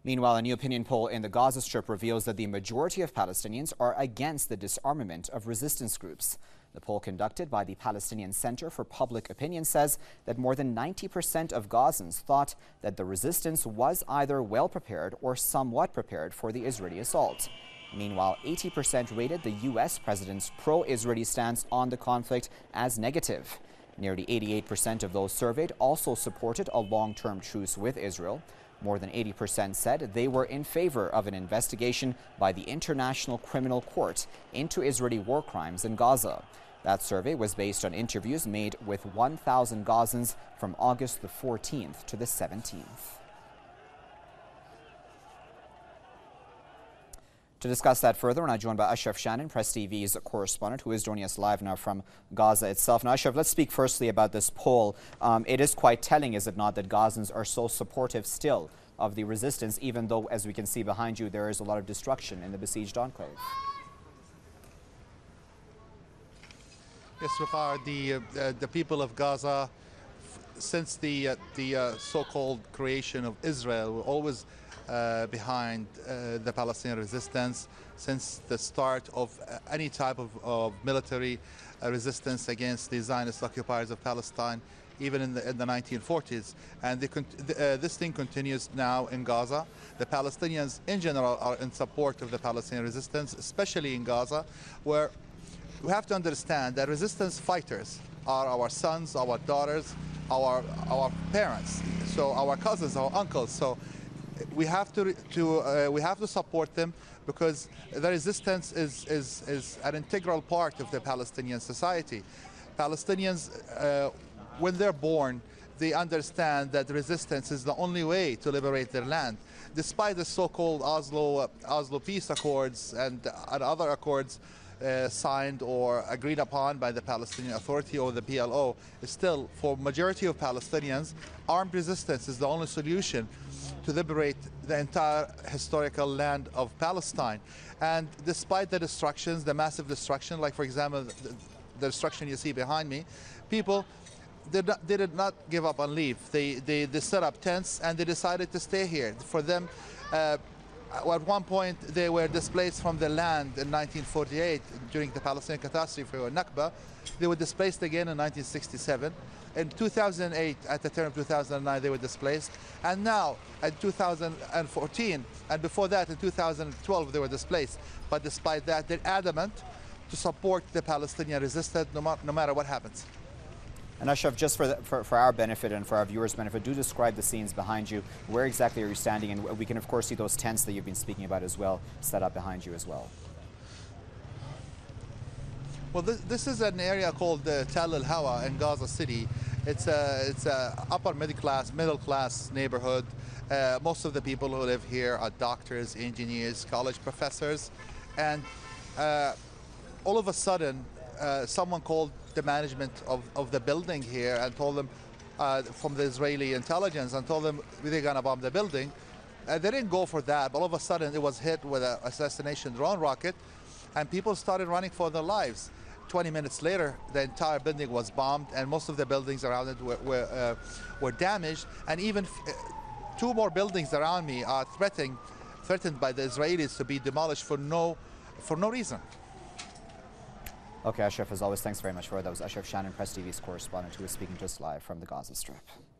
Meanwhile, a new opinion poll in the Gaza Strip reveals that the majority of Palestinians are against the disarmament of resistance groups. The poll conducted by the Palestinian Center for Public Opinion says that more than 90% of Gazans thought that the resistance was either well prepared or somewhat prepared for the Israeli assault. Meanwhile, 80% rated the U.S. president's pro-Israeli stance on the conflict as negative. Nearly 88% of those surveyed also supported a long-term truce with Israel. More than 80% said they were in favor of an investigation by the International Criminal Court into Israeli war crimes in Gaza. That survey was based on interviews made with 1,000 Gazans from August the 14th to the 17th. To discuss that further, we're now joined by Ashraf Shannon, Press TV's correspondent, who is joining us live now from Gaza itself. Now, Ashraf, let's speak firstly about this poll. It is quite telling, is it not, that Gazans are so supportive still of the resistance, even though, as we can see behind you, there is a lot of destruction in the besieged enclave? Yes, Rafar, the people of Gaza, since the so-called creation of Israel, were always behind the Palestinian resistance since the start of any type of military resistance against the Zionist occupiers of Palestine, even in the 1940s. And this thing continues now in Gaza. The Palestinians in general are in support of the Palestinian resistance, especially in Gaza, where we have to understand that resistance fighters are our sons, our daughters, our parents, so our cousins, our uncles. So we have to support them, because the resistance is an integral part of the Palestinian society. Palestinians, when they're born, they understand that resistance is the only way to liberate their land. Despite the so-called Oslo peace accords and other accords signed or agreed upon by the Palestinian Authority or the PLO, still, for majority of Palestinians, armed resistance is the only solution to liberate the entire historical land of Palestine. And despite the destructions, the massive destruction, like for example the destruction you see behind me, people did not give up on leave. They set up tents and they decided to stay here. For them, at one point they were displaced from the land in 1948 during the Palestinian catastrophe or Nakba. They were displaced again in 1967. In 2008, at the turn of 2009, they were displaced. And now, in 2014, and before that, in 2012, they were displaced. But despite that, they're adamant to support the Palestinian resistance no matter what happens. And Ashraf, just for our benefit and for our viewers' benefit, do describe the scenes behind you. Where exactly are you standing? And we can, of course, see those tents that you've been speaking about as well, set up behind you as well. Well, this is an area called Tal al-Hawa in Gaza City. It's a upper middle class neighborhood. Most of the people who live here are doctors, engineers, college professors, and all of a sudden, someone called the management of the building here and told them, from the Israeli intelligence, and told them they're gonna bomb the building. They didn't go for that, but all of a sudden it was hit with an assassination drone rocket, and people started running for their lives. 20 minutes later, the entire building was bombed, and most of the buildings around it were damaged. And even two more buildings around me are threatened by the Israelis to be demolished for no reason. Okay, Ashraf, as always, thanks very much for that. That was Ashraf Shannon, Press TV's correspondent, who was speaking to us live from the Gaza Strip.